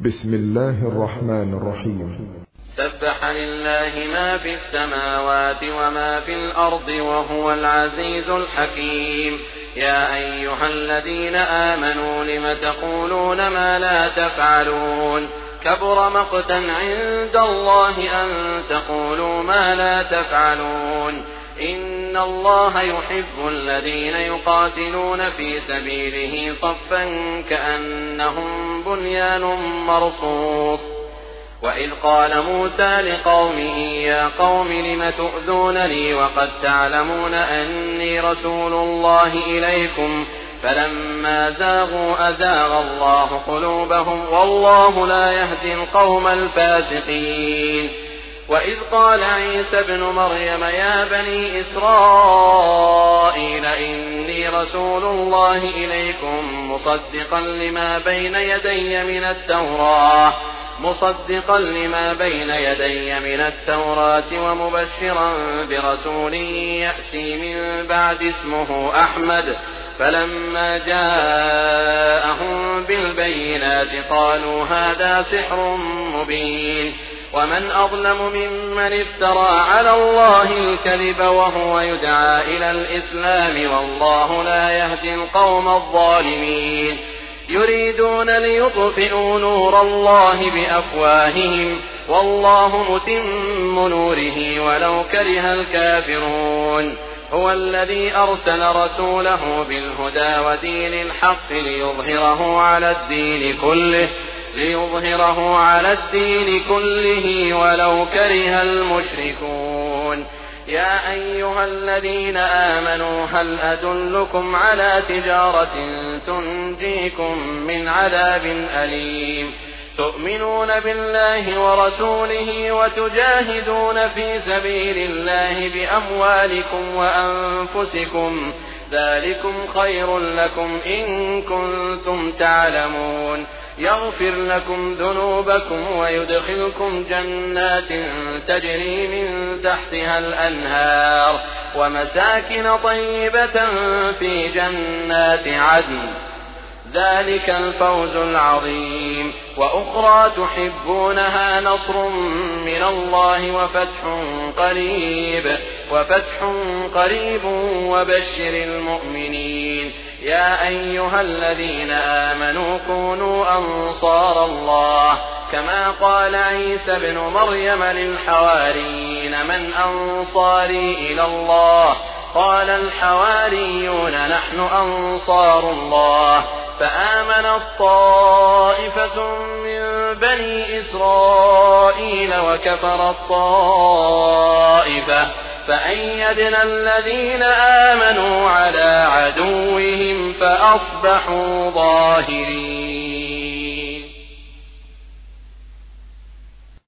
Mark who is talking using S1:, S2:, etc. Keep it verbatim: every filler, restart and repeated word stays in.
S1: بسم الله الرحمن الرحيم.
S2: سبح لله ما في السماوات وما في الأرض وهو العزيز الحكيم. يا أيها الذين آمنوا لم تقولون ما لا تفعلون كبر مقتا عند الله أن تقولوا ما لا تفعلون. إن الله يحب الذين يقاتلون في سبيله صفا كأنهم بنيان مرصوص. وإذ قال موسى لقومه يا قوم لم تؤذونني وقد تعلمون أني رسول الله إليكم فلما زاغوا أزاغ الله قلوبهم والله لا يهدي القوم الفاسقين. وإذ قال عيسى ابن مريم يا بني إسرائيل إني رسول الله إليكم مصدقا لما بين يدي من التوراة مصدقا لما بين يدي من التوراة ومبشرا برسول يأتي من بعد اسمه أحمد. فلما جاءهم بالبينات قالوا هذا سحر مبين. ومن أظلم ممن افترى على الله الكذب وهو يدعى إلى الإسلام والله لا يهدي القوم الظالمين. يريدون ليطفئوا نور الله بأفواههم والله متم نوره ولو كره الكافرون. هو الذي أرسل رسوله بالهدى ودين الحق ليظهره على الدين كله ليظهره على الدين كله ولو كره المشركون. يا أيها الذين آمنوا هل أدلكم على تجارة تنجيكم من عذاب أليم تؤمنون بالله ورسوله وتجاهدون في سبيل الله بأموالكم وأنفسكم ذلكم خير لكم إن كنتم تعلمون. يغفر لكم ذنوبكم ويدخلكم جنات تجري من تحتها الأنهار ومساكن طيبة في جنات عدن ذلك الفوز العظيم. وأخرى تحبونها نصر من الله وفتح قريب وفتح قريب وبشر المؤمنين. يا أيها الذين آمنوا كونوا أنصار الله كما قال عيسى ابن مريم للحواريين من أنصاري إلى الله قال الحواريون نحن أنصار الله. فآمنت طائفة من بني إسرائيل وكفرت طائفة فأيدنا الذين آمنوا على عدوهم فأصبحوا ظاهرين.